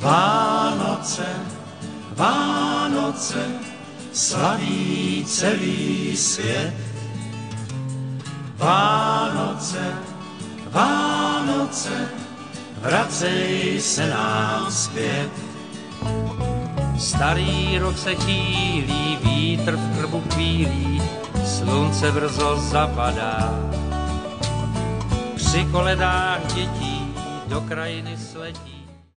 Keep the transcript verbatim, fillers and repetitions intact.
Vánoce, Vánoce, slaví celý svět. Vánoce, Vánoce, vracej se nám zpět. Starý rok se chýlí, vítr v krbu chvílí, slunce brzo zapadá. Při koledách dětí do krajiny sletí.